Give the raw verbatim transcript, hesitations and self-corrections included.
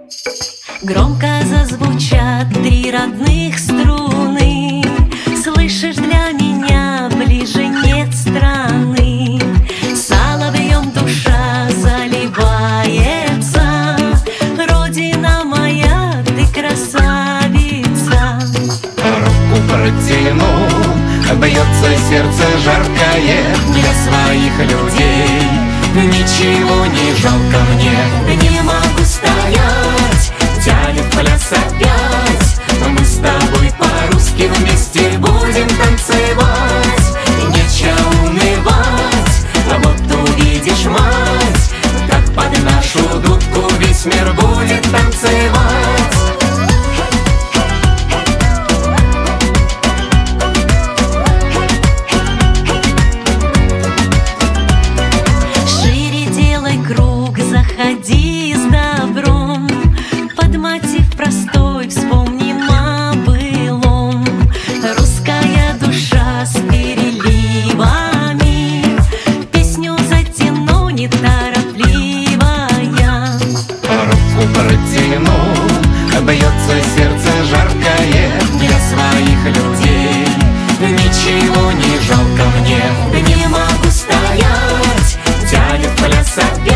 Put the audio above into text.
Громко зазвучат три родных струны. Слышишь, для меня ближе нет страны. Соловьем душа заливается. Родина моя, ты красавица. Руку протяну, бьется сердце жаркое для своих людей. Ничего не жалко мне, не могу стоять, тянет в пляс опять. Мы с тобой по-русски вместе будем танцевать. Нечего унывать, вот увидишь, мать, как под нашу дудку весь мир будет танцевать. Заходи с добром, под мотив простой вспомним о былом. Русская душа с переливами, песню затяну неторопливая. Руку протяну, бьется сердце жаркое для своих людей. Ничего не жалко мне, не могу стоять, тянет в пляс опять.